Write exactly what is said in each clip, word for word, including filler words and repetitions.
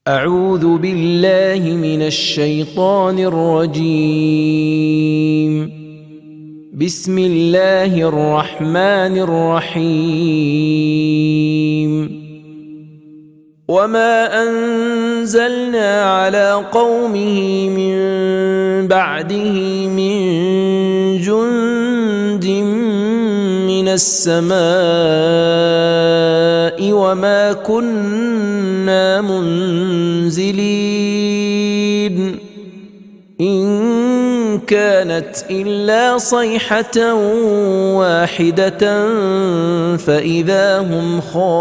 أعوذ بالله من الشيطان الرجيم. بسم الله الرحمن الرحيم. وما أنزلنا على قومه من بعده من جند من السماء وما كنا منزلين إن كانت إلا صيحة واحدة فإذا هم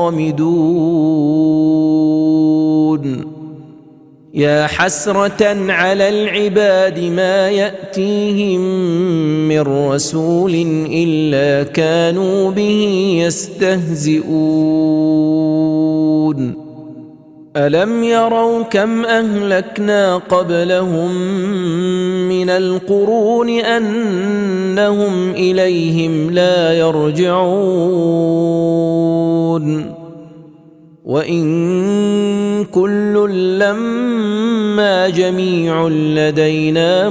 خامدون. يا حسرة على العباد ما يأتيهم من رسول إلا كانوا به يستهزئون. ألم يروا كم أهلكنا قبلهم من القرون أنهم إليهم لا يرجعون وإن كل لما جميع لدينا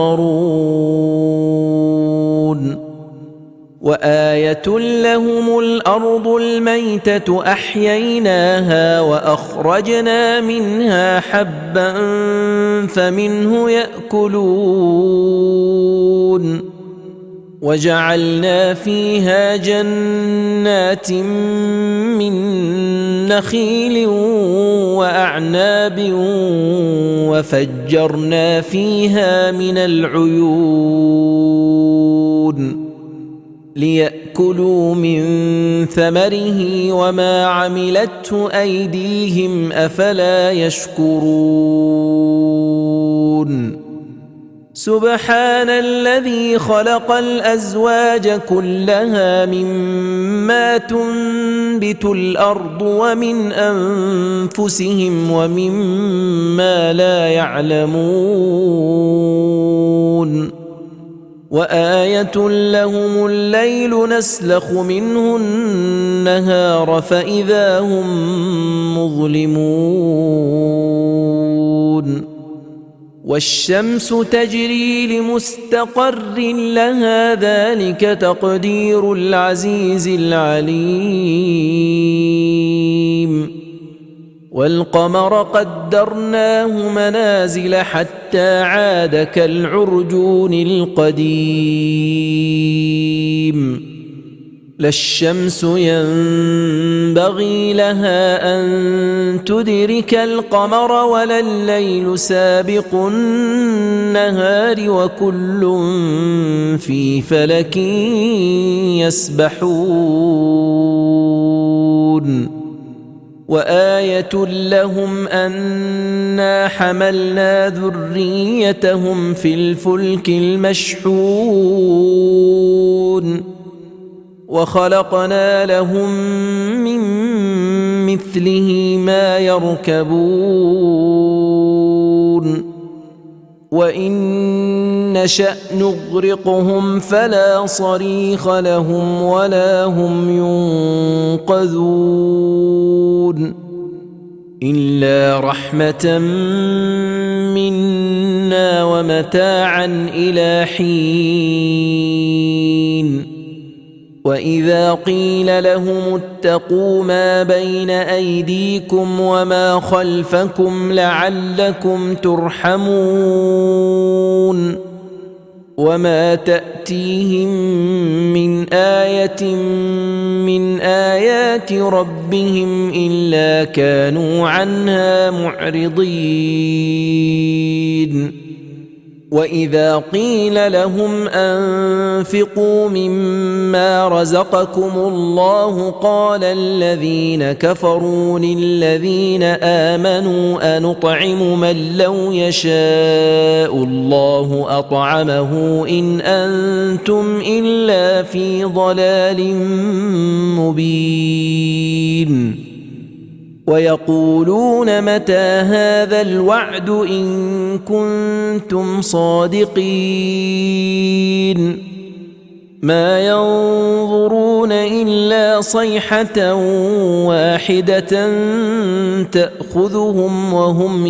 محضرون. وآية لهم الأرض الميتة أحييناها وأخرجنا منها حبا فمنه يأكلون وجعلنا فيها جنات من نخيل وأعناب وفجرنا فيها من العيون ليأكلوا من ثمره وما عملته أيديهم أفلا يشكرون. سبحان الذي خلق الأزواج كلها مما تنبت الأرض ومن أنفسهم ومما لا يعلمون. وآية لهم الليل نسلخ منه النهار فإذا هم مظلمون. والشمس تجري لمستقر لها ذلك تقدير العزيز العليم. والقمر قدرناه منازل حتى عاد كالعرجون القديم. لا الشمس ينبغي لها أن تدرك القمر ولا الليل سابق النهار وكل في فلك يسبحون. وآية لهم أنا حملنا ذريتهم في الفلك المشحون وخلقنا لهم من مثله ما يركبون وإن نشأ نغرقهم فلا صريخ لهم ولا هم ينقذون إلا رحمة منا ومتاعا إلى حين. وإذا قيل لهم اتقوا ما بين أيديكم وما خلفكم لعلكم ترحمون وما تأتيهم من آية من آيات ربهم إلا كانوا عنها معرضين. وإذا قيل لهم أنفقوا مما رزقكم الله قال الذين كفروا للذين آمنوا أنطعم من لو يشاء الله أطعمه إن أنتم إلا في ضلال مبين. ويقولون متى هذا الوعد إن كنتم صادقين ما ينظرون إلا صيحة واحدة تأخذهم وهم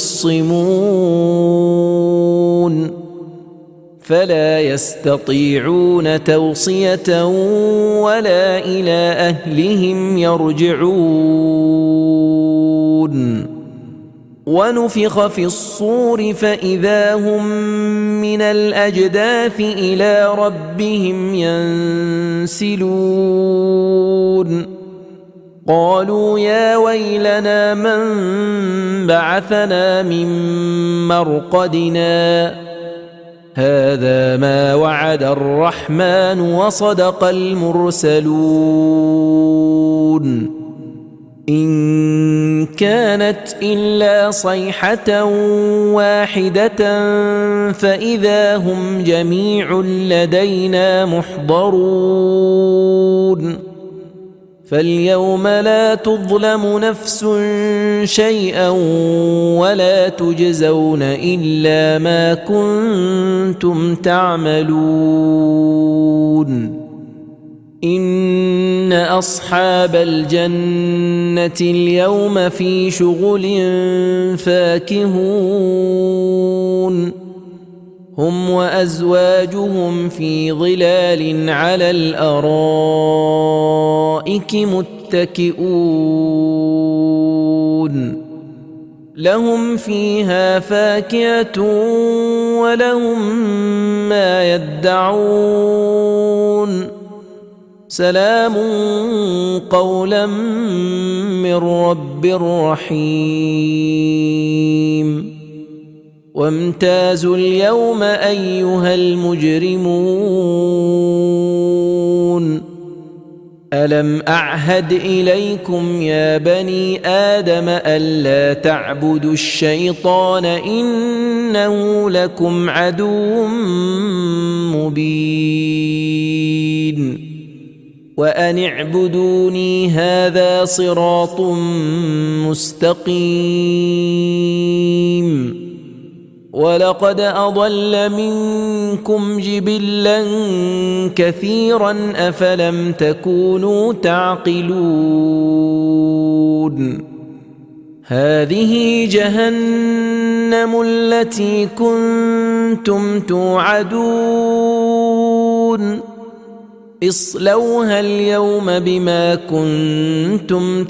يخصمون فلا يستطيعون توصية ولا إلى أهلهم يرجعون ونفخ في الصور فإذا هم من الأجداث إلى ربهم ينسلون قالوا يا ويلنا من بعثنا من مرقدنا هذا ما وعد الرحمن وصدق المرسلون إن كانت إلا صيحة واحدة فإذا هم جميع لدينا محضرون فاليوم لا تظلم نفس شيئا ولا تجزون إلا ما كنتم تعملون إن أصحاب الجنة اليوم في شغل فاكهون هم وأزواجهم في ظلال على الأرائك متكئون لهم فيها فاكهة ولهم ما يدعون سلام قولا من رب رحيم وامتازوا اليوم أيها المجرمون ألم أعهد إليكم يا بني آدم ألا تعبدوا الشيطان إنه لكم عدو مبين وأن اعبدوني هذا صراط مستقيم ولقد أضل منكم جبلا كثيرا أفلم تكونوا تعقلون هذه جهنم التي كنتم توعدون اصلوها اليوم بما كنتم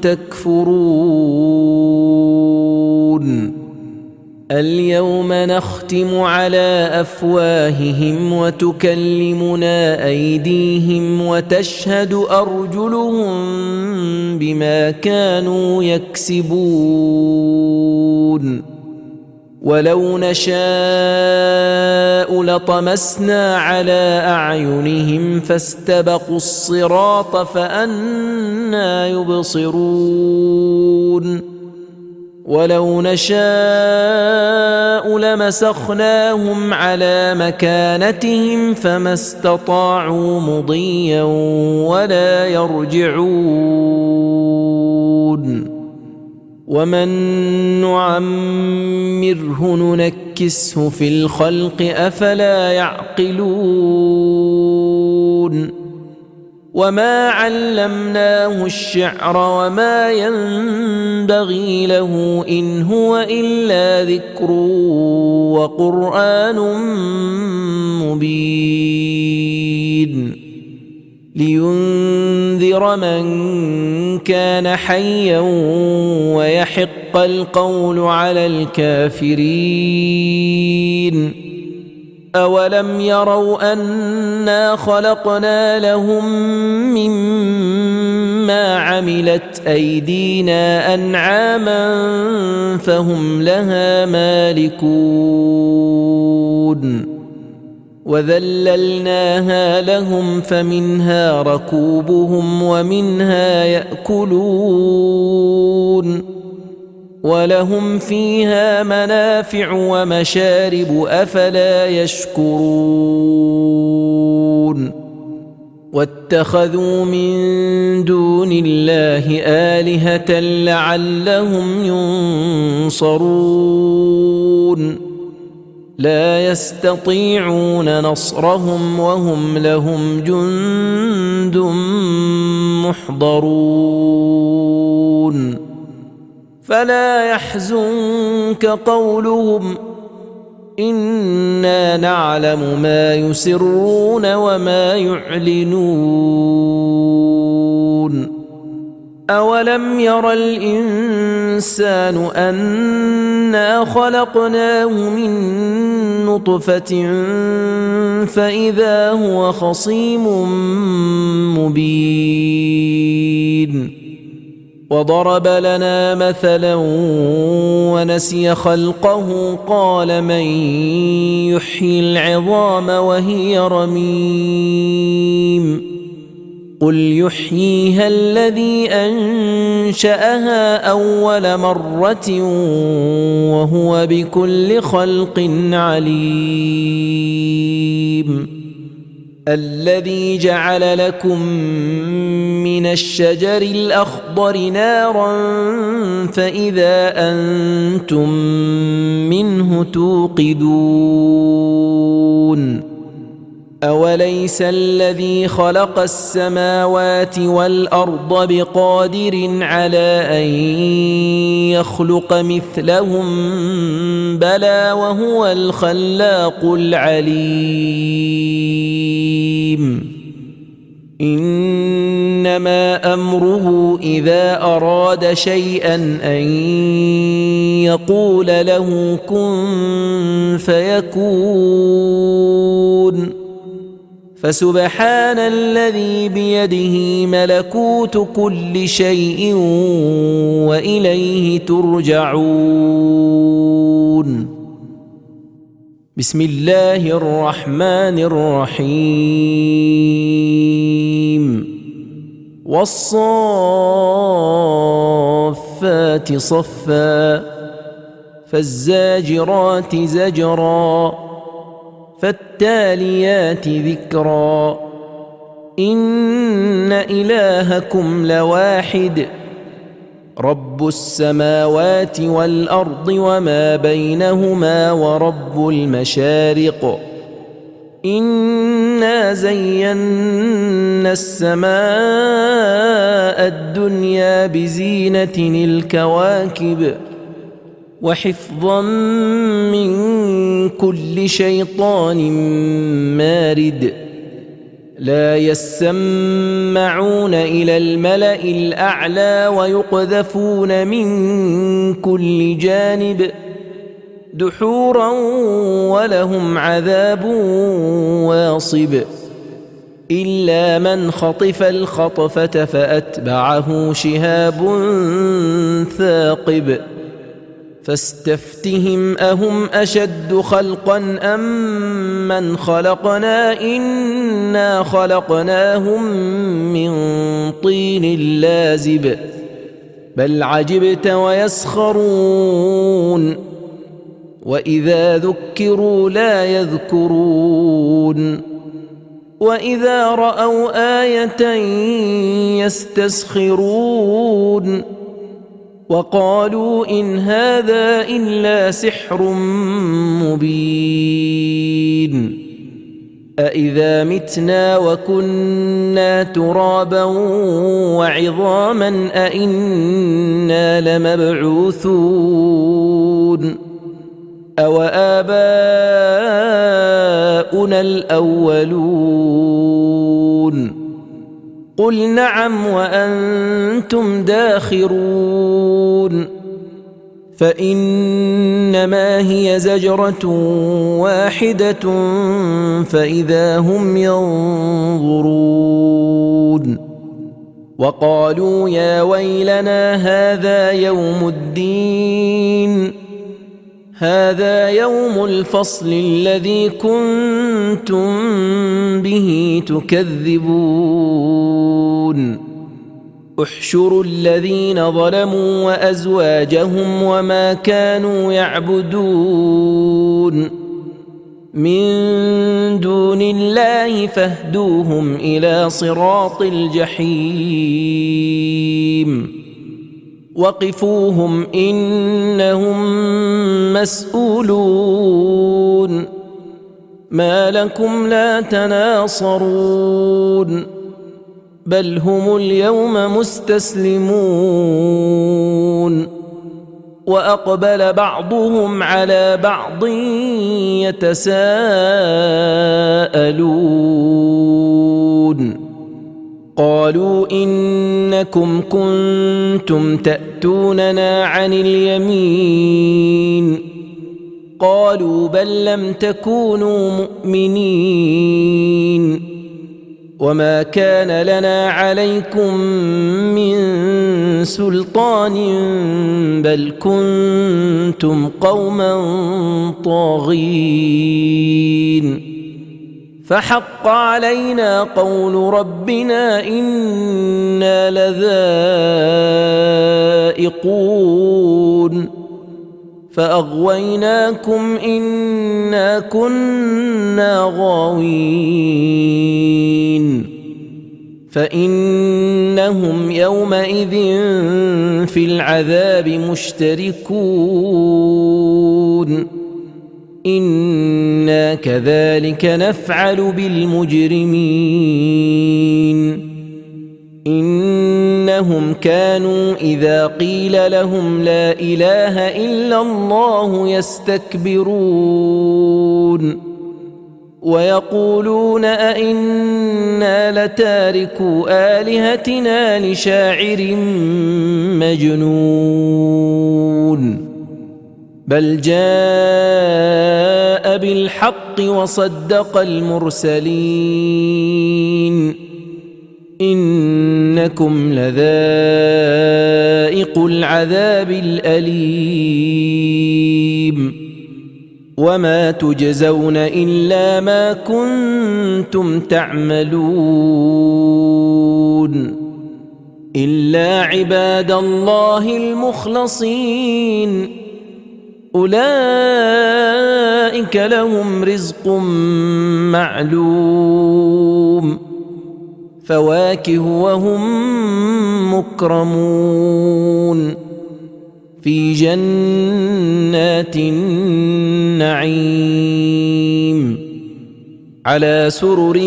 تكفرون اليوم نختم على أفواههم وتكلمنا أيديهم وتشهد أرجلهم بما كانوا يكسبون ولو نشاء لطمسنا على أعينهم فاستبقوا الصراط فأنى يبصرون ولو نشاء لمسخناهم على مكانتهم فما استطاعوا مضيا ولا يرجعون ومن نعمره ننكسه في الخلق أفلا يعقلون وما علمناه الشعر وما ينبغي له إن هو إلا ذكر وقرآن مبين لينذر من كان حيا ويحق القول على الكافرين أولم يروا أنا خلقنا لهم مما عملت أيدينا أنعاما فهم لها مالكون وذللناها لهم فمنها ركوبهم ومنها يأكلون ولهم فيها منافع ومشارب أفلا يشكرون واتخذوا من دون الله آلهة لعلهم ينصرون لا يستطيعون نصرهم وهم لهم جند محضرون فلا يحزنك قولهم إنا نعلم ما يسرون وما يعلنون أولم ير الإنسان أنا خلقناه من نطفة فإذا هو خصيم مبين وضرب لنا مثلا ونسي خلقه قال من يحيي العظام وهي رميم قل يحييها الذي أنشأها أول مرة وهو بكل خلق عليم الذي جعل لكم من الشجر الأخضر نارا فإذا أنتم منه توقدون أوليس الذي خلق السماوات والأرض بقادر على أن يخلق مثلهم بلى وهو الخلاق العليم إنما أمره إذا أراد شيئا أن يقول له كن فيكون فسبحان الذي بيده ملكوت كل شيء وإليه ترجعون بسم الله الرحمن الرحيم والصافات صفا فالزاجرات زجرا فالتاليات ذكرا إن إلهكم لواحد رب السماوات والأرض وما بينهما ورب المشارق إنا زينا السماء الدنيا بزينة الكواكب وحفظا من كل شيطان مارد لا يسمعون إلى الملأ الأعلى ويقذفون من كل جانب دحورا ولهم عذاب واصب إلا من خطف الخطفة فأتبعه شهاب ثاقب فاستفتهم أهم أشد خلقا أم من خلقنا إنا خلقناهم من طين لازب بل عجبت ويسخرون وإذا ذكروا لا يذكرون وإذا رأوا آية يستسخرون وقالوا إن هذا إلا سحر مبين أإذا متنا وكنا ترابا وعظاما أإنا لمبعوثون أوآباؤنا الأولون قل نعم وأنتم داخرون فإنما هي زجرة واحدة فإذا هم ينظرون وقالوا يا ويلنا هذا يوم الدين هذا يوم الفصل الذي كنتم به تكذبون احشروا الذين ظلموا وأزواجهم وما كانوا يعبدون من دون الله فاهدوهم إلى صراط الجحيم وقفوهم إنهم مسؤولون ما لكم لا تناصرون بل هم اليوم مستسلمون وأقبل بعضهم على بعض يتساءلون قالوا إنكم كنتم تأتوننا عن اليمين قالوا بل لم تكونوا مؤمنين وما كان لنا عليكم من سلطان بل كنتم قوما طاغين فحق علينا قول ربنا إنا لذائقون فأغويناكم إنا كنا غاوين فإنهم يومئذ في العذاب مشتركون إنا كذلك نفعل بالمجرمين إنهم كانوا إذا قيل لهم لا إله إلا الله يستكبرون ويقولون أئنا لتاركو آلهتنا لشاعر مجنون بل جاء بالحق وصدق المرسلين إنكم لذائق العذاب الأليم وما تجزون إلا ما كنتم تعملون إلا عباد الله المخلصين أولئك لهم رزق معلوم فواكه وهم مكرمون في جنات النعيم على سرر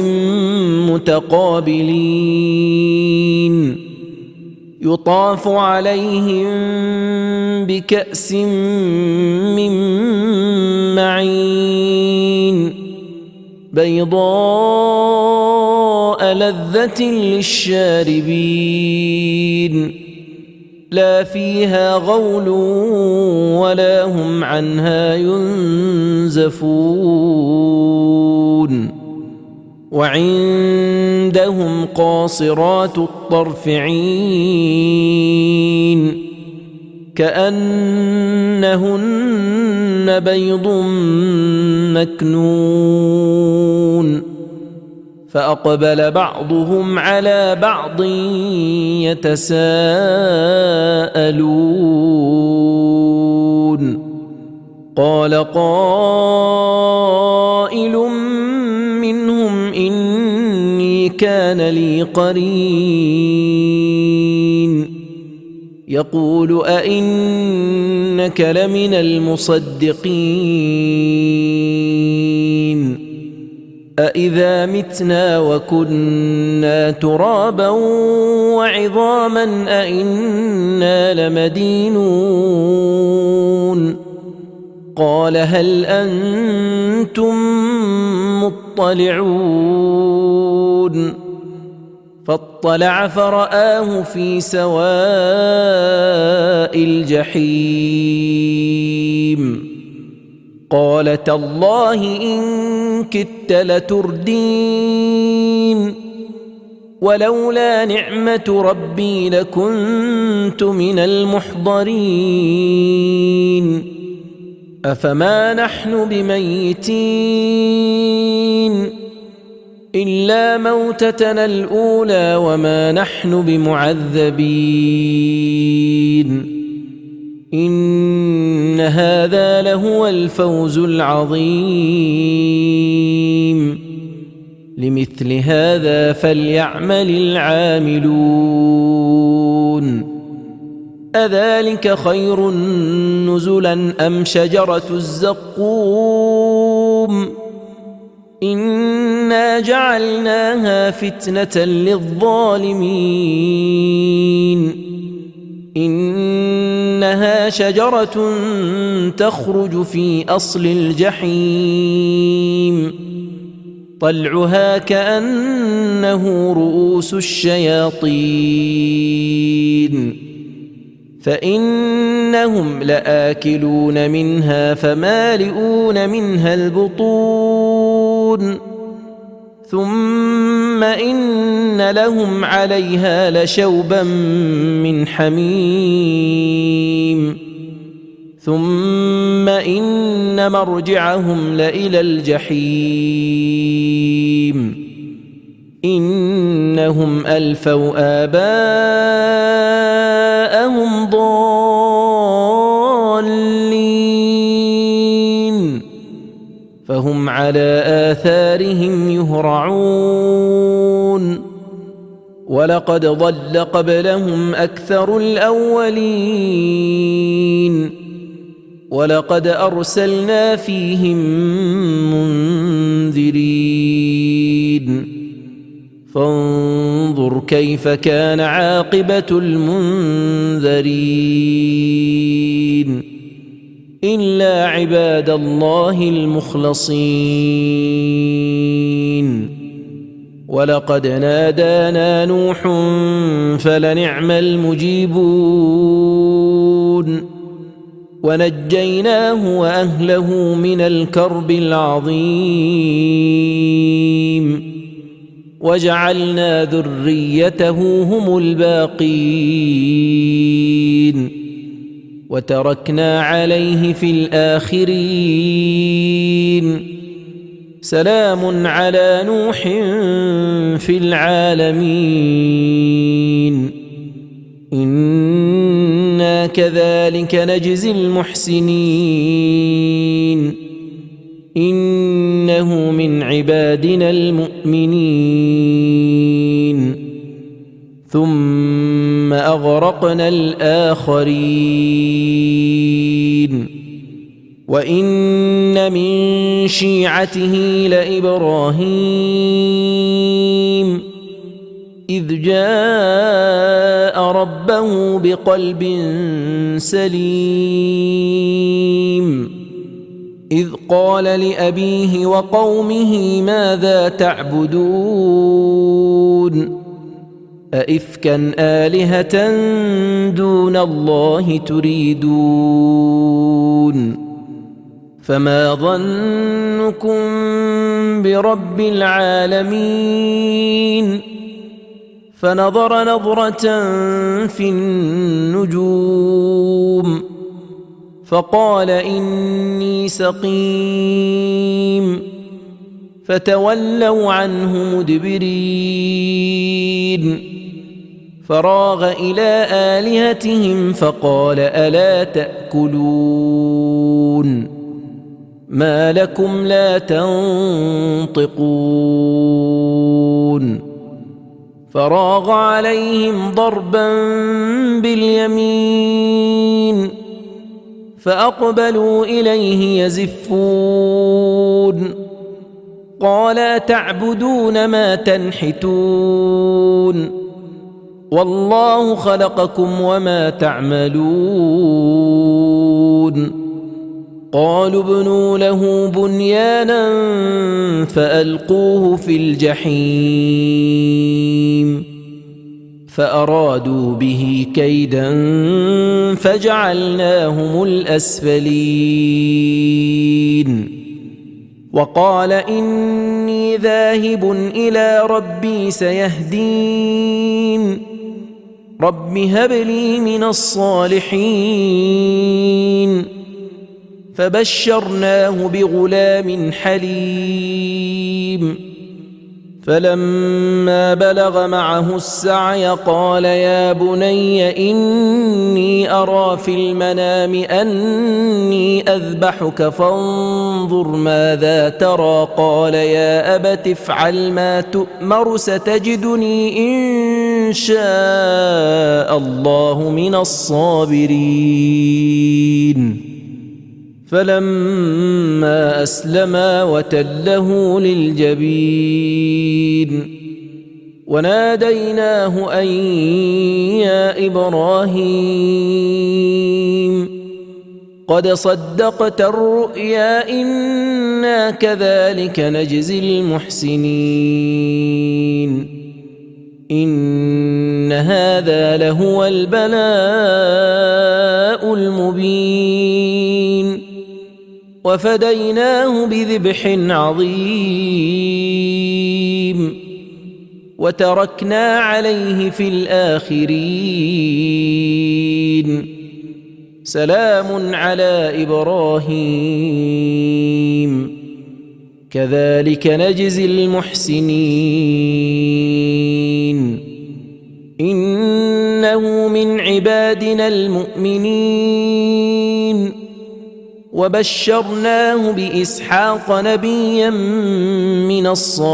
متقابلين يطاف عليهم بكأس من معين بيضاء لذة للشاربين لا فيها غول ولا هم عنها ينزفون وعندهم قاصرات الطرف عين كأنهن بيض مكنون فأقبل بعضهم على بعض يتساءلون قال قائل منهم إني كان لي قرين يقول أئنك لمن المصدقين أإذا متنا وكنا ترابا وعظاما أئنا لمدينون قال هل أنتم مطلعون فاطلع فرآه في سواء الجحيم قال تالله إن كدت لتردين ولولا نعمة ربي لكنت من المحضرين أفما نحن بميتين إلا موتتنا الأولى وما نحن بمعذبين إن هذا لهو الفوز العظيم لمثل هذا فليعمل العاملون أذلك خير نزلا أم شجرة الزقوم إنا جعلناها فتنة للظالمين إنها شجرة تخرج في أصل الجحيم طلعها كأنه رؤوس الشياطين فإنهم لآكلون منها فمالئون منها البطون ثم إن لهم عليها لشوبا من حميم ثم إن مرجعهم لإلى الجحيم إنهم ألفوا آباءهم ضالين فهم على آثارهم يهرعون ولقد ضل قبلهم أكثر الأولين ولقد أرسلنا فيهم منذرين فانظر كيف كان عاقبة المنذرين إلا عباد الله المخلصين ولقد نادانا نوح فلنعم المجيبون ونجيناه وأهله من الكرب العظيم وجعلنا ذريته هم الباقين وتركنا عليه في الآخرين سلام على نوح في العالمين إنا كذلك نجزي المحسنين إنه من عبادنا المؤمنين ثم أغرقنا الآخرين وإن من شيعته لإبراهيم إذ جاء ربه بقلب سليم إذ قال لأبيه وقومه ماذا تعبدون أئفكا آلهة دون الله تريدون فما ظنكم برب العالمين فنظر نظرة في النجوم فقال إني سقيم فتولوا عنه مدبرين فراغ إلى آلهتهم فقال ألا تأكلون ما لكم لا تنطقون فراغ عليهم ضربا باليمين فأقبلوا إليه يزفون قال تعبدون ما تنحتون والله خلقكم وما تعملون قالوا ابنوا له بنيانا فألقوه في الجحيم فأرادوا به كيدا فجعلناهم الأسفلين وقال إني ذاهب إلى ربي سيهدين رب هب لي من الصالحين فبشرناه بغلام حليم فلما بلغ معه السعي قال يا بني إني أرى في المنام أني أذبحك فانظر ماذا ترى قال يا أبت افعل ما تؤمر ستجدني إن شاء الله من الصابرين فلما أسلما وتله للجبين وناديناه أن يا إبراهيم قد صدقت الرؤيا إنا كذلك نجزي المحسنين إن هذا لهو البلاء المبين وفديناه بذبح عظيم وتركنا عليه في الآخرين سلام على إبراهيم كذلك نجزي المحسنين إنه من عبادنا المؤمنين وبشرناه بإسحاق نبيا من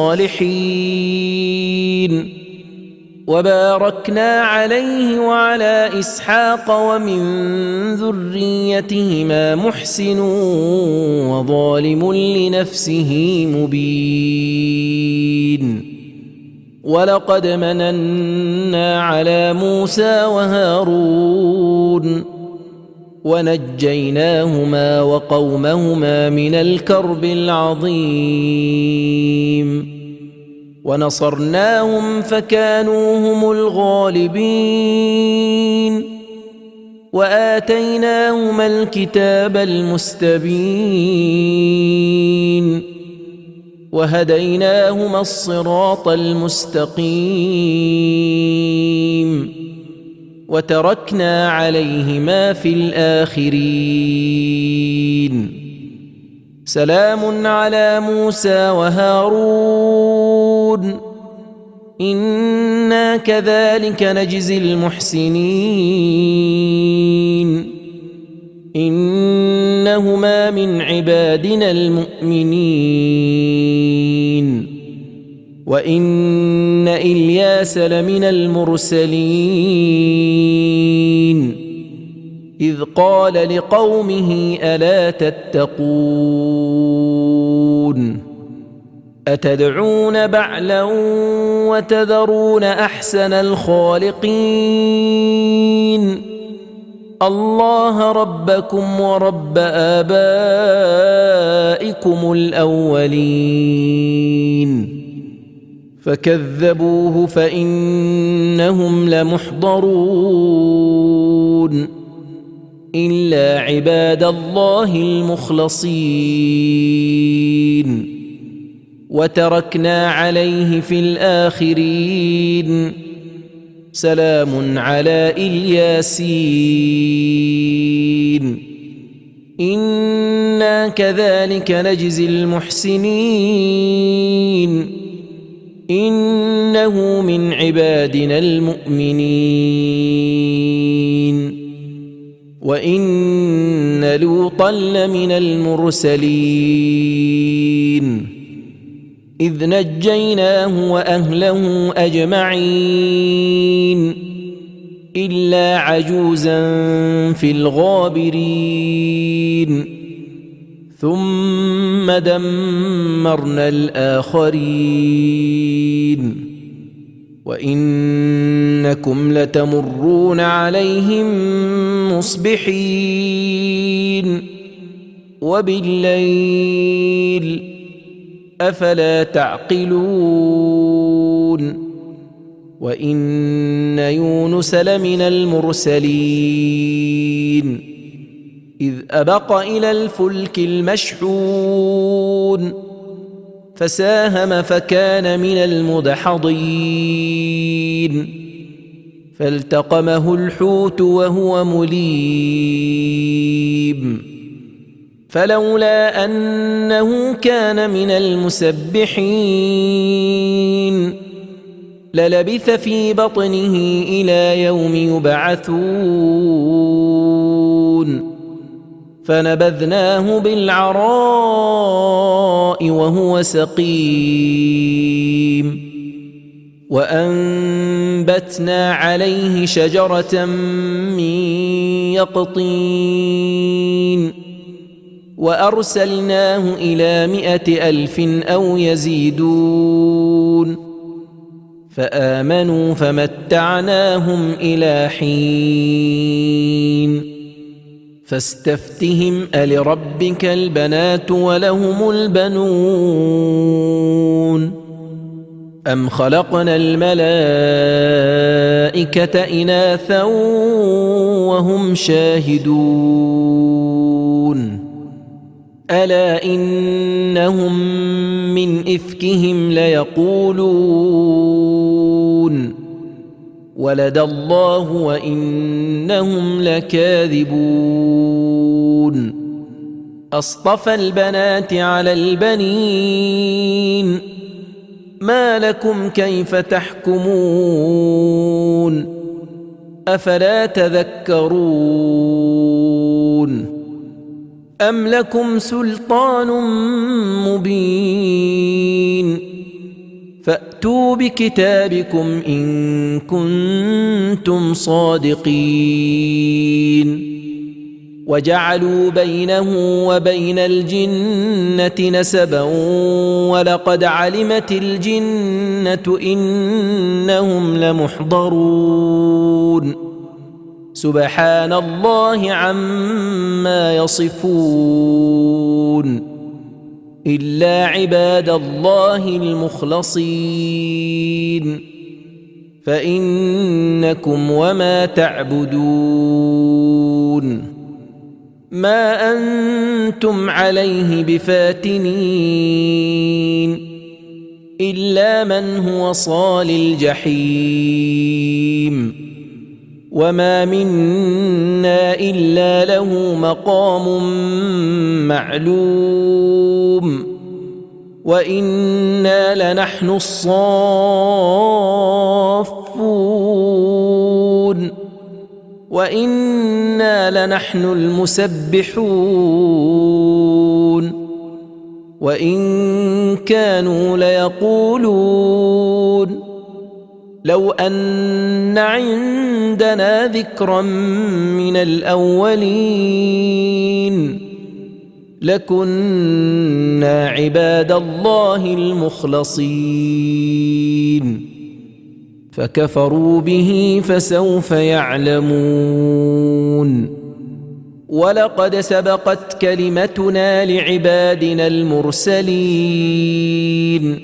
الصالحين وباركنا عليه وعلى إسحاق ومن ذريتهما محسن وظالم لنفسه مبين ولقد مننا على موسى وهارون ونجيناهما وقومهما من الكرب العظيم ونصرناهم فكانوا هم الغالبين وآتيناهما الكتاب المستبين وهديناهما الصراط المستقيم وتركنا عليهما في الآخرين سلام على موسى وهارون إنا كذلك نجزي المحسنين إنهما من عبادنا المؤمنين وإن إلياس لمن المرسلين إذ قال لقومه ألا تتقون أتدعون بعلا وتذرون أحسن الخالقين الله ربكم ورب آبائكم الأولين فكذبوه فإنهم لمحضرون إلا عباد الله المخلصين وتركنا عليه في الآخرين سلام على الياسين إنا كذلك نجزي المحسنين إنه من عبادنا المؤمنين وإن لوطا لمن المرسلين إذ نجيناه وأهله أجمعين إلا عجوزا في الغابرين ثم دمرنا الآخرين وإنكم لتمرون عليهم مصبحين وبالليل أفلا تعقلون وإن يونس لمن المرسلين إذ أبق إلى الفلك المشحون فساهم فكان من المدحضين فالتقمه الحوت وهو مليم فلولا أنه كان من المسبحين للبث في بطنه إلى يوم يبعثون فنبذناه بالعراء وهو سقيم وأنبتنا عليه شجرة من يقطين وأرسلناه إلى مائة ألف أو يزيدون فآمنوا فمتعناهم إلى حين فاستفتهم ألربك البنات ولهم البنون أم خلقنا الملائكة إناثا وهم شاهدون ألا إنهم من إفكهم ليقولون ولد الله وإنهم لكاذبون أصطفى البنات على البنين ما لكم كيف تحكمون أفلا تذكرون أم لكم سلطان مبين فأتوا بكتابكم إن كنتم صادقين وجعلوا بينه وبين الجنة نسبا ولقد علمت الجنة إنهم لمحضرون سبحان الله عما يصفون إلا عباد الله المخلصين فإنكم وما تعبدون ما أنتم عليه بفاتنين إلا من هو صال الجحيم وما منا إلا له مقام معلوم وإنا لنحن الصافون وإنا لنحن المسبحون وإن كانوا ليقولون لو أن عندنا ذكرا من الأولين لكنا عباد الله المخلصين فكفروا به فسوف يعلمون ولقد سبقت كلمتنا لعبادنا المرسلين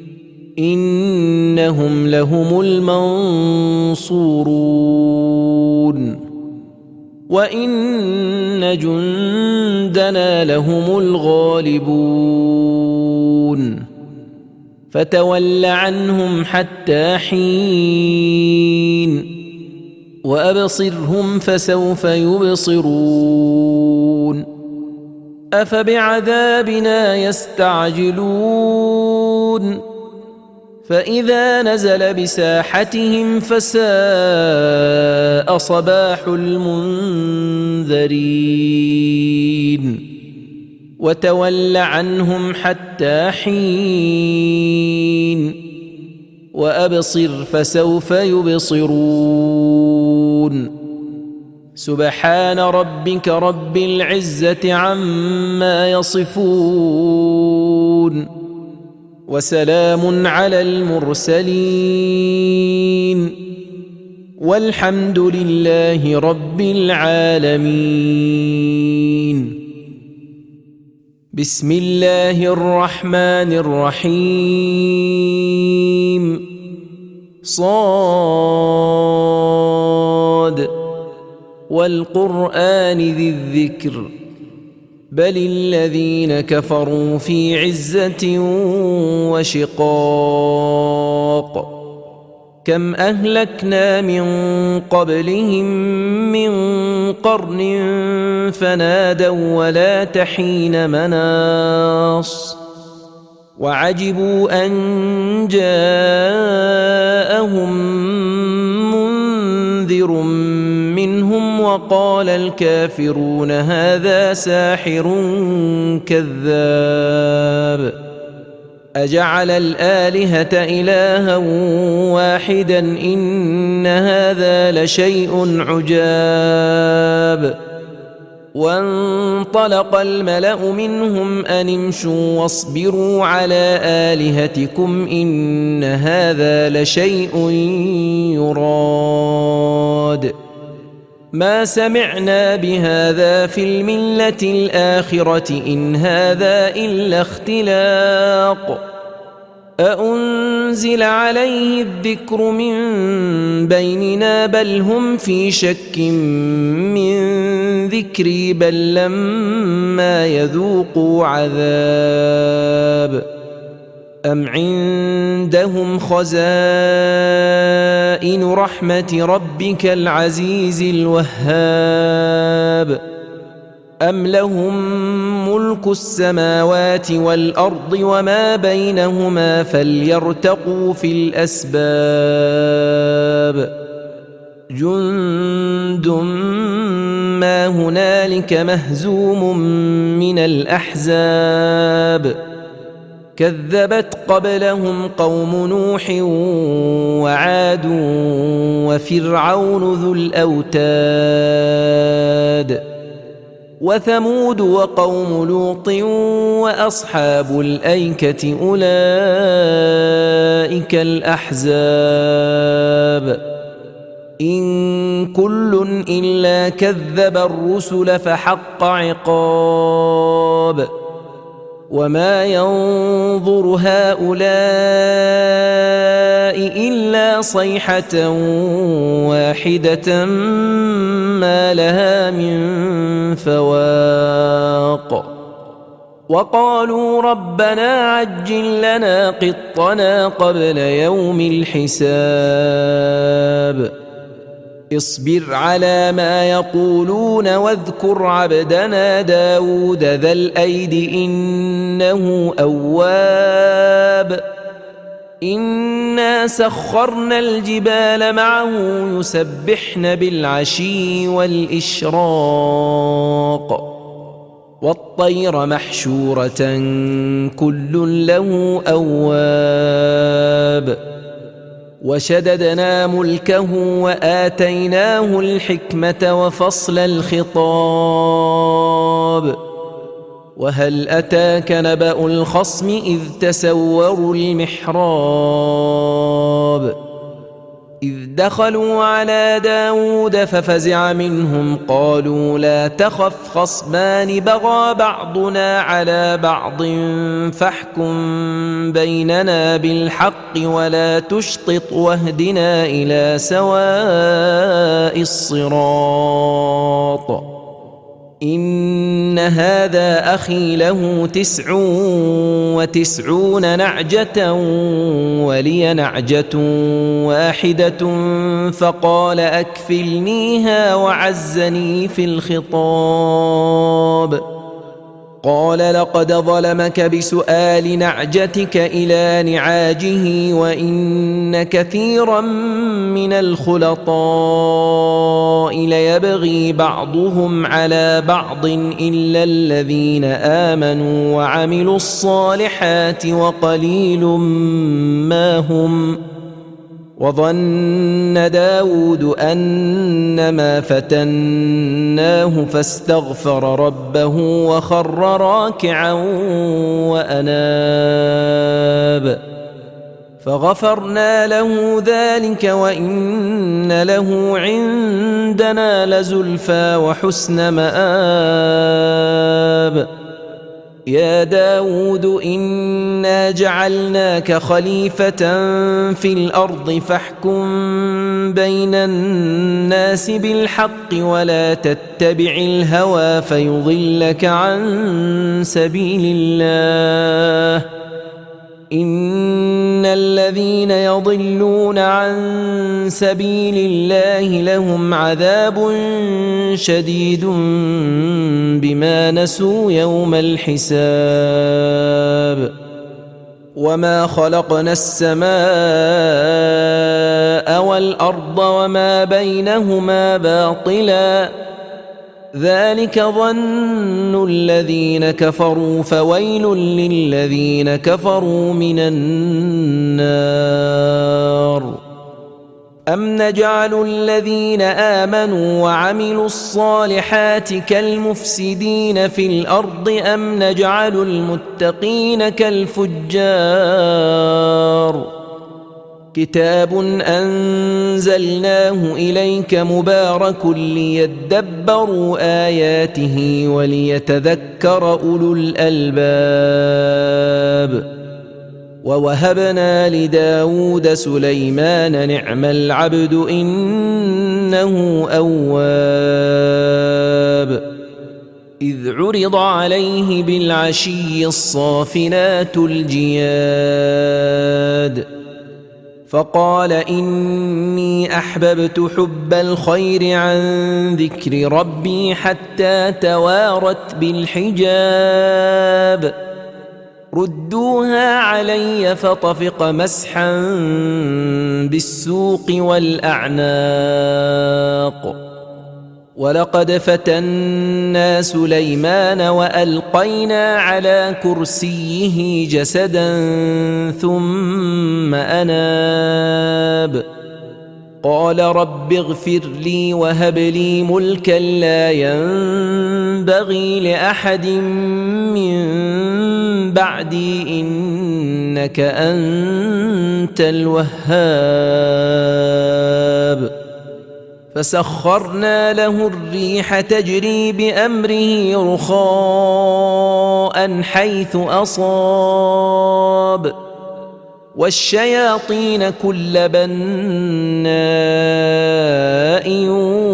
إنهم لهم المنصورون وإن جندنا لهم الغالبون فتول عنهم حتى حين وأبصرهم فسوف يبصرون أفبعذابنا يستعجلون فإذا نزل بساحتهم فساء صباح المنذرين وتول عنهم حتى حين وأبصر فسوف يبصرون سبحان ربك رب العزة عما يصفون وسلام على المرسلين والحمد لله رب العالمين بسم الله الرحمن الرحيم صاد والقرآن ذي الذكر بل الذين كفروا في عزة وشقاق كم أهلكنا من قبلهم من قرن فنادوا ولا تحين مناص وعجبوا أن جاءهم منذر منهم وقال الكافرون هذا ساحر كذاب أجعل الآلهة إلها واحدا إن هذا لشيء عجاب وانطلق الملأ منهم أن امشوا واصبروا على آلهتكم إن هذا لشيء يراد ما سمعنا بهذا في الملة الآخرة إن هذا إلا اختلاق أأنزل عليه الذكر من بيننا بل هم في شك من ذكري بل لما يذوقوا عذاب أم عندهم خزائن رحمة ربك العزيز الوهاب أم لهم ملك السماوات والأرض وما بينهما فليرتقوا في الأسباب جند ما هنالك مهزوم من الأحزاب كذبت قبلهم قوم نوح وعاد وفرعون ذو الأوتاد وثمود وقوم لوط وأصحاب الأيكة أولئك الأحزاب إن كل إلا كذب الرسل فحق عقاب وما ينظر هؤلاء إلا صيحة واحدة ما لها من فواق وقالوا ربنا عجل لنا قطنا قبل يوم الحساب اصبر على ما يقولون واذكر عبدنا داود ذا الأيد إنه أواب إنا سخرنا الجبال معه يسبحن بالعشي والإشراق والطير محشورة كل له أواب وشددنا ملكه وآتيناه الحكمة وفصل الخطاب وهل أتاك نبأ الخصم إذ تسوروا المحراب إذ دخلوا على داود ففزع منهم قالوا لا تخف خصمان بغى بعضنا على بعض فاحكم بيننا بالحق ولا تشطط واهدنا إلى سواء الصراط إن هذا أخي له تسع وتسعون نعجة ولي نعجة واحدة فقال أكفلنيها وعزني في الخطاب قال لقد ظلمك بسؤال نعجتك إلى نعاجه وإن كثيرا من الخلطاء ليبغي بعضهم على بعض إلا الذين آمنوا وعملوا الصالحات وقليل ما هم وظن داود أنما فتناه فاستغفر ربه وخر راكعا وأناب فغفرنا له ذلك وإن له عندنا لزلفى وحسن مآب يا داود إنا جعلناك خليفة في الأرض فاحكم بين الناس بالحق ولا تتبع الهوى فيضلك عن سبيل الله إن الذين يضلون عن سبيل الله لهم عذاب شديد بما نسوا يوم الحساب وما خلقنا السماء والأرض وما بينهما باطلا ذلك ظن الذين كفروا فويل للذين كفروا من النار أم نجعل الذين آمنوا وعملوا الصالحات كالمفسدين في الأرض أم نجعل المتقين كالفجار كتاب أنزلناه إليك مبارك ليدبروا آياته وليتذكر أولو الألباب ووهبنا لداود سليمان نعم العبد إنه أواب إذ عرض عليه بالعشي الصافنات الجياد فقال إني أحببت حب الخير عن ذكر ربي حتى توارت بالحجاب ردوها علي فطفق مسحا بالسوق والأعناق ولقد فتنا سليمان وألقينا على كرسيه جسدا ثم أناب قال رب اغفر لي وهب لي ملكا لا ينبغي لأحد من بعدي إنك أنت الوهاب فسخرنا له الريح تجري بأمره رخاء حيث أصاب والشياطين كل بناء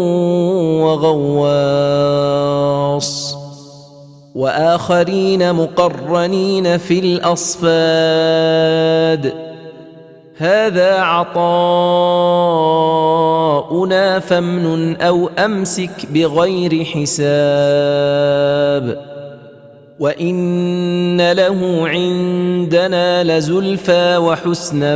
وغواص وآخرين مقرنين في الأصفاد هذا عطاؤنا فامنن أو أمسك بغير حساب وإن له عندنا لزلفى وحسن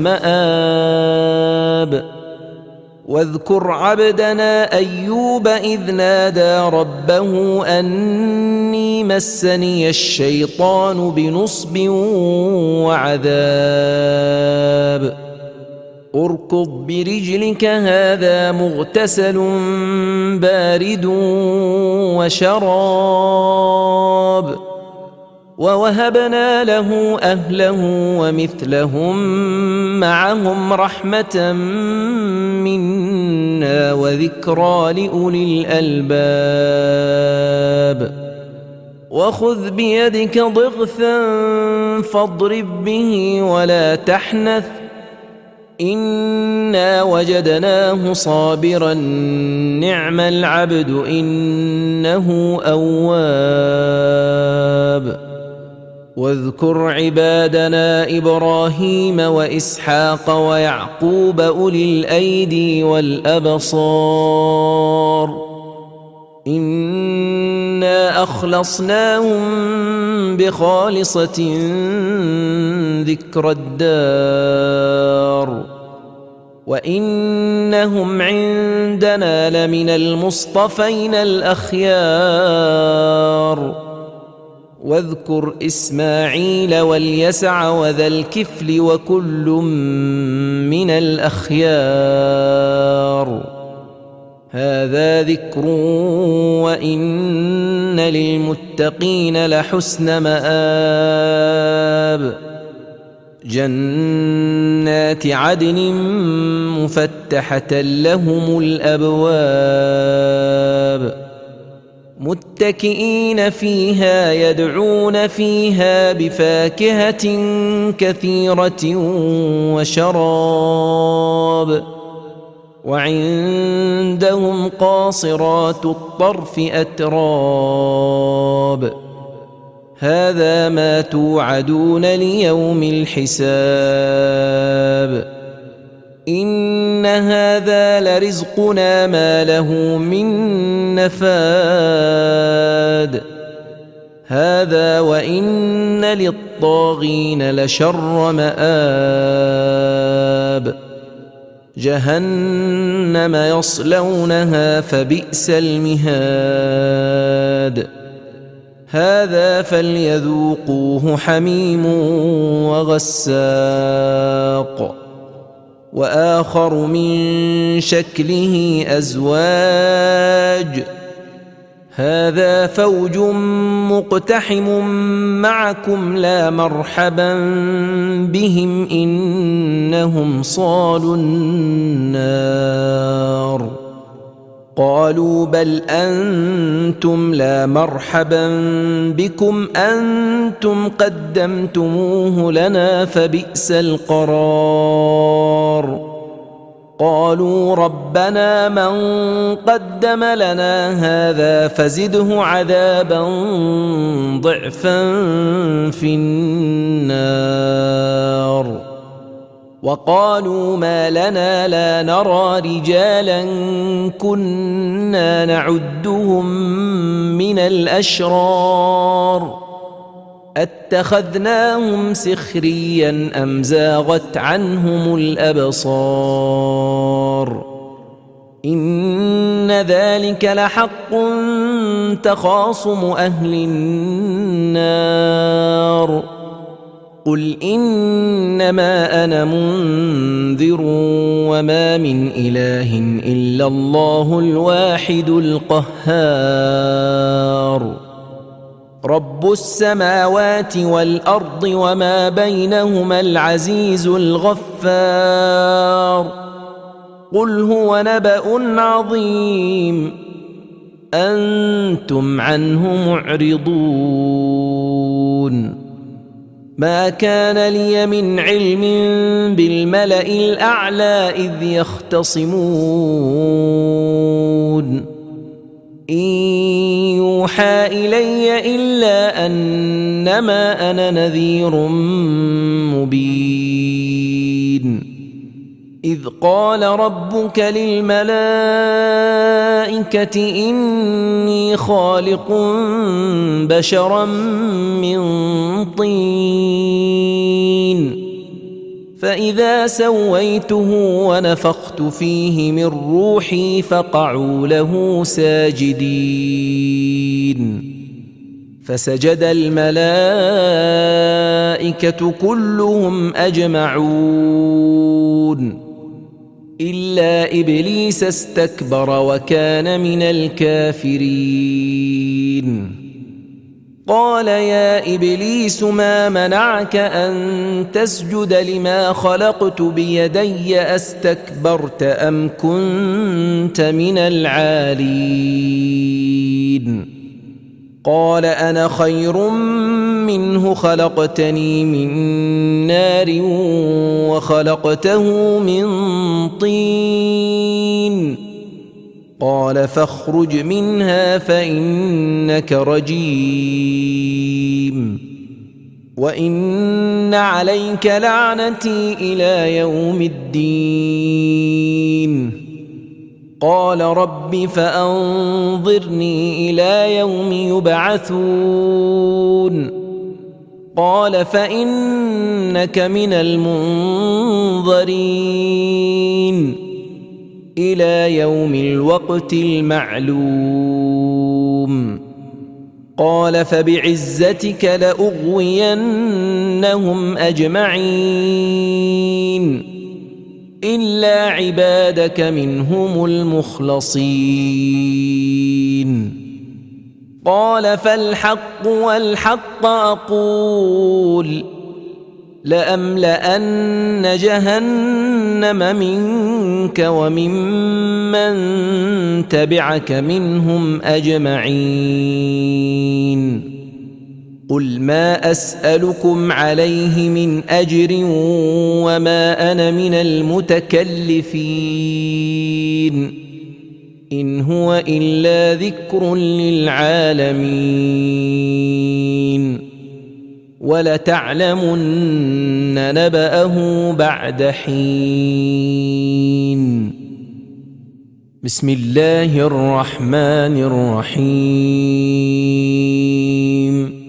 مآب واذكر عبدنا أيوب إذ نادى ربه أني مسني الشيطان بنصب وعذاب اركض برجلك هذا مغتسل بارد وشراب ووهبنا له أهله ومثلهم معهم رحمة منا وذكرى لأولي الألباب وخذ بيدك ضغثا فاضرب به ولا تحنث إنا وجدناه صابرا نعم العبد إنه أواب واذكر عبادنا إبراهيم وإسحاق ويعقوب أولي الأيدي والأبصار إنا أخلصناهم بخالصة ذكر الدار وإنهم عندنا لمن المصطفين الأخيار واذكر إسماعيل واليسع وذا الكفل وكل من الأخيار هذا ذكر وإن للمتقين لحسن مآب جنات عدن مفتحة لهم الأبواب متكئين فيها يدعون فيها بفاكهة كثيرة وشراب وعندهم قاصرات الطرف أتراب هذا ما توعدون ليوم الحساب إن هذا لرزقنا ما له من نفاد هذا وإن للطاغين لشر مآب جهنم يصلونها فبئس المهاد هذا فليذوقوه حميم وغساق وآخر من شكله أزواج هذا فوج مقتحم معكم لا مرحبا بهم إنهم صالوا النار قالوا بل أنتم لا مرحبا بكم أنتم قدمتموه لنا فبئس القرار قالوا ربنا من قدم لنا هذا فزده عذابا ضعفا في النار وقالوا ما لنا لا نرى رجالا كنا نعدهم من الأشرار اتخذناهم سخريا أم زاغت عنهم الأبصار إن ذلك لحق تخاصم أهل النار قل إنما أنا منذر وما من إله إلا الله الواحد القهار رب السماوات والأرض وما بينهما العزيز الغفار قل هو نبأ عظيم أنتم عنه معرضون ما كان لي من علم بالملأ الأعلى إذ يختصمون إن يوحى إلي إلا أنما أنا نذير مبين إذ قال ربك للملائكة إني خالق بشرا من طين فإذا سويته ونفخت فيه من روحي فقعوا له ساجدين فسجد الملائكة كلهم أجمعون إلا إبليس استكبر وكان من الكافرين قال يا إبليس ما منعك أن تسجد لما خلقت بيدي أستكبرت أم كنت من العالين قال أنا خير منه خلقتني من نار وخلقته من طين قال فاخرج منها فإنك رجيم وإن عليك لعنتي إلى يوم الدين قال رب فأنظرني إلى يوم يبعثون قال فإنك من المنظرين إلى يوم الوقت المعلوم قال فبعزتك لأغوينهم أجمعين إلا عبادك منهم المخلصين قال فالحق والحق أقول لأملأن جهنم منك وممن تبعك منهم أجمعين قل ما أسألكم عليه من أجر وما أنا من المتكلفين إن هو إلا ذكر للعالمين ولتعلمن نبأه بعد حين بسم الله الرحمن الرحيم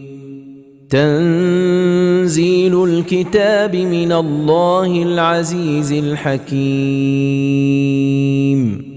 تنزيل الكتاب من الله العزيز الحكيم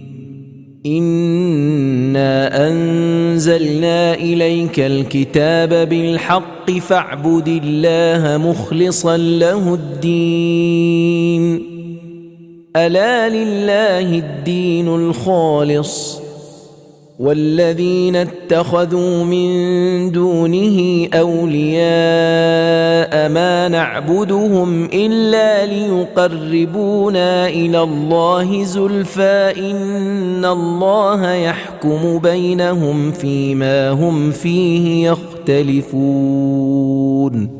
إنا أنزلنا إليك الكتاب بالحق فاعبد الله مخلصا له الدين ألا لله الدين الخالص والذين اتخذوا من دونه أولياء ما نعبدهم إلا ليقربونا إلى الله زلفى إن الله يحكم بينهم فيما هم فيه يختلفون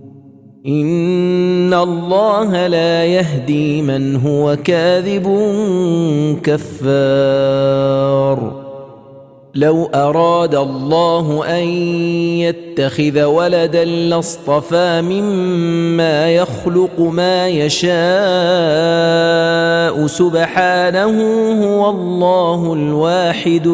إن الله لا يهدي من هو كاذب كفار لو أراد الله أن يتخذ ولدا لاصطفى مما يخلق ما يشاء سبحانه هو الله الواحد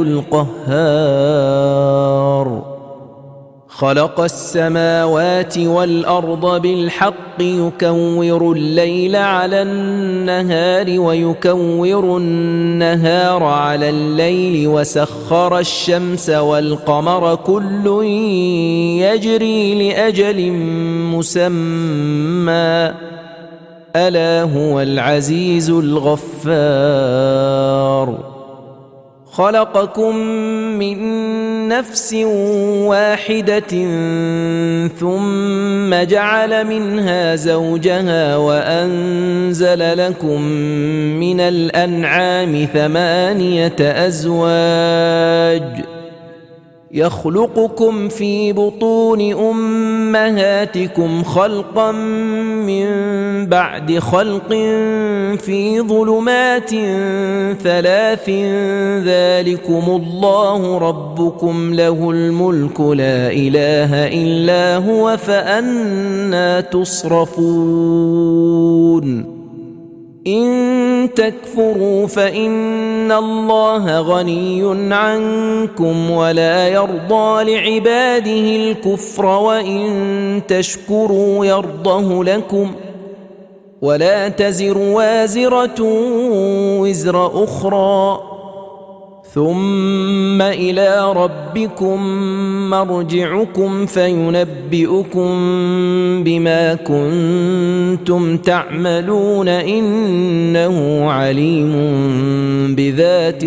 القهار خلق السماوات والأرض بالحق يكور الليل على النهار ويكور النهار على الليل وسخر الشمس والقمر كل يجري لأجل مسمى ألا هو العزيز الغفار خلقكم من نفس واحدة ثم جعل منها زوجها وأنزل لكم من الأنعام ثمانية أزواج يخلقكم في بطون أمهاتكم خلقا من بعد خلق في ظلمات ثلاث ذلكم الله ربكم له الملك لا إله إلا هو فأنى تصرفون إن تكفروا فإن الله غني عنكم ولا يرضى لعباده الكفر وإن تشكروا يرضه لكم ولا تزر وازرة وزر أخرى ثم إلى ربكم مرجعكم فينبئكم بما كنتم تعملون إنه عليم بذات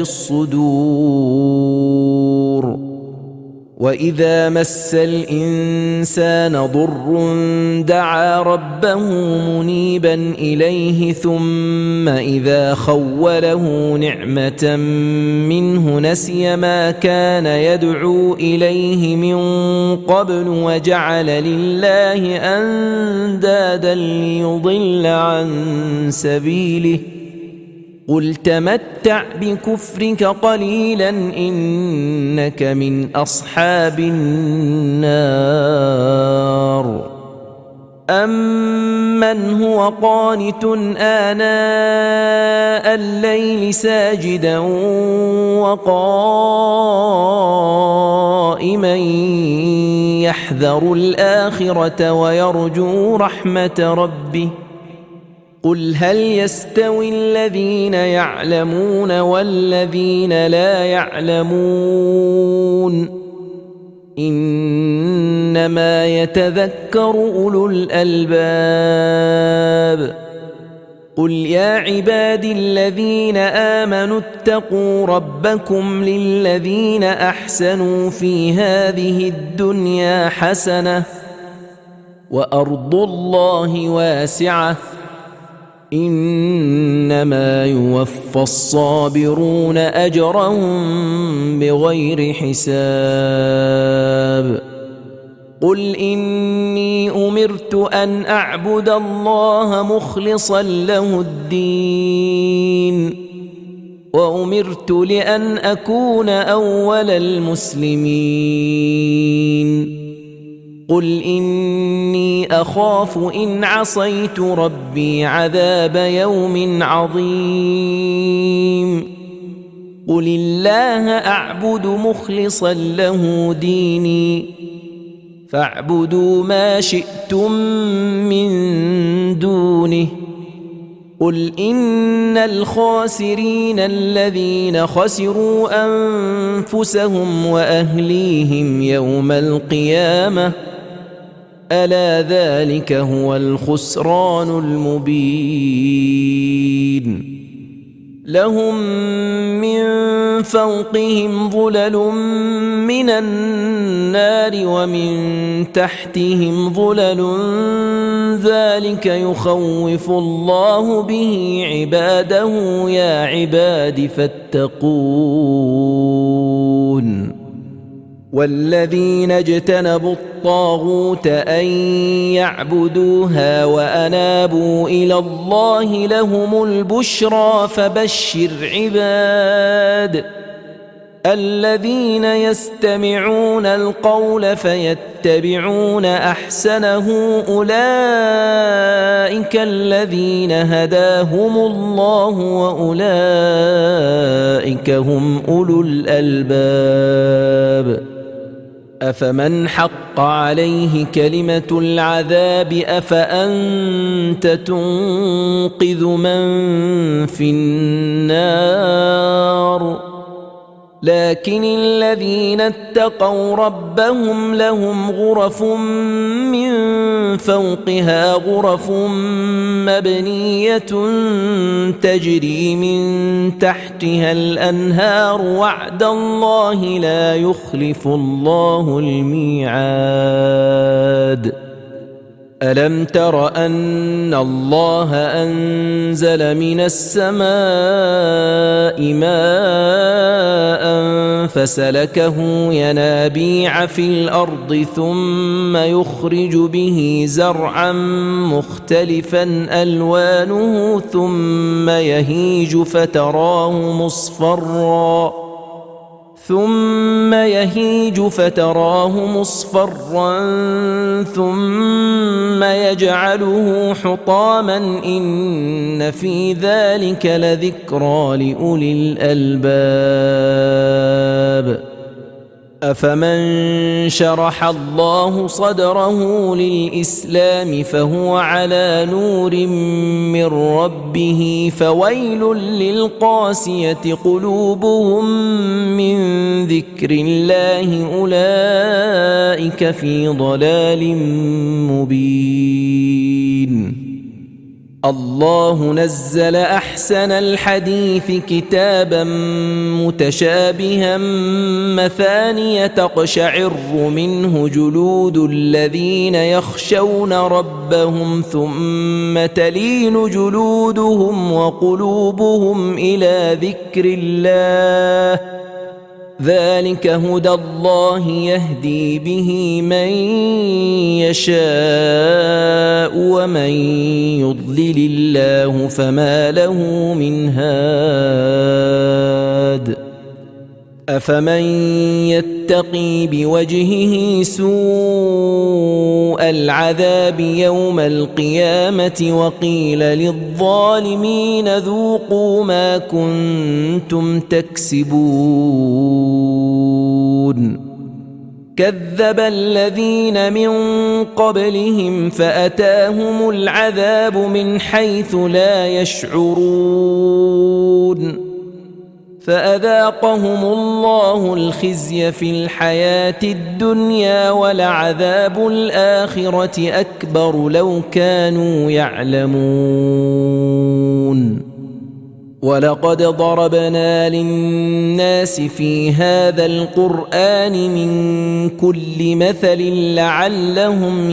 الصدور وإذا مس الإنسان ضر دعا ربه منيبا إليه ثم إذا خوله نعمة منه نسي ما كان يدعو إليه من قبل وجعل لله أندادا ليضل عن سبيله قل تمتع بكفرك قليلا إنك من أصحاب النار أمن هو قانت آناء الليل ساجدا وقائما يحذر الآخرة ويرجو رحمة ربه قل هل يستوي الذين يعلمون والذين لا يعلمون إنما يتذكر أولو الألباب قل يا عبادي الذين آمنوا اتقوا ربكم للذين أحسنوا في هذه الدنيا حسنة وأرض الله واسعة إنما يوفى الصابرون أجرهم بغير حساب قل إني أمرت أن أعبد الله مخلصا له الدين وأمرت لأن أكون أول المسلمين قل إني أخاف إن عصيت ربي عذاب يوم عظيم قل الله أعبد مخلصا له ديني فاعبدوا ما شئتم من دونه قل إن الخاسرين الذين خسروا أنفسهم وأهليهم يوم القيامة ألا ذلك هو الخسران المبين لهم من فوقهم ظلل من النار ومن تحتهم ظلل ذلك يخوف الله به عباده يا عباد فاتقون والذين اجتنبوا الطاغوت أن يعبدوها وأنابوا إلى الله لهم البشرى فبشر عباد الذين يستمعون القول فيتبعون أحسنه أولئك الذين هداهم الله وأولئك هم أولو الألباب أفمن حق عليه كلمة العذاب أفأنت تنقذ من في النار لكن الذين اتقوا ربهم لهم غرف من فوقها غرف مبنية تجري من تحتها الأنهار وعد الله لا يخلف الله الميعاد ألم تر أن الله أنزل من السماء ماء فسلكه ينابيع في الأرض ثم يخرج به زرعا مختلفا ألوانه ثم يهيج فتراه مصفرا ثم يهيج فتراه مصفرا ثم يجعله حطاما إن في ذلك لذكرى لأولي الألباب أفمن شرح الله صدره للإسلام فهو على نور من ربه فويل للقاسية قلوبهم من ذكر الله أولئك في ضلال مبين الله نزل أحسن الحديث كتابا متشابها مثانية تقشعر منه جلود الذين يخشون ربهم ثم تلين جلودهم وقلوبهم إلى ذكر الله ذلك هدى الله يهدي به من يشاء ومن يضلل الله فما له من هاد أفمن يتقي بوجهه سوء العذاب يوم القيامة وقيل للظالمين ذوقوا ما كنتم تكسبون كذب الذين من قبلهم فأتاهم العذاب من حيث لا يشعرون فأذاقهم الله الخزي في الحياة الدنيا ولعذاب الآخرة أكبر لو كانوا يعلمون ولقد ضربنا للناس في هذا القرآن من كل مثل لعلهم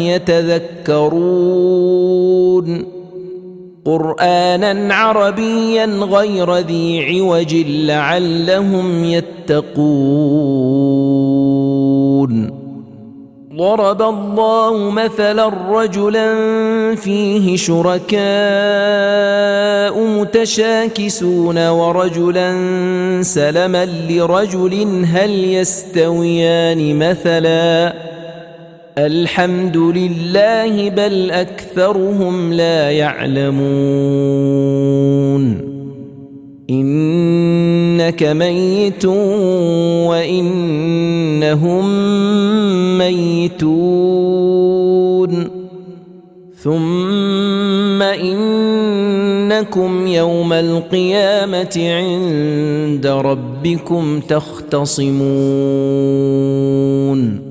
يتذكرون قرآنا عربيا غير ذي عوج لعلهم يتقون ضرب الله مثلا رجلا فيه شركاء متشاكسون ورجلا سلما لرجل هل يستويان مثلا الحمد لله بل أكثرهم لا يعلمون إنك ميت وإنهم ميتون ثم إنكم يوم القيامة عند ربكم تختصمون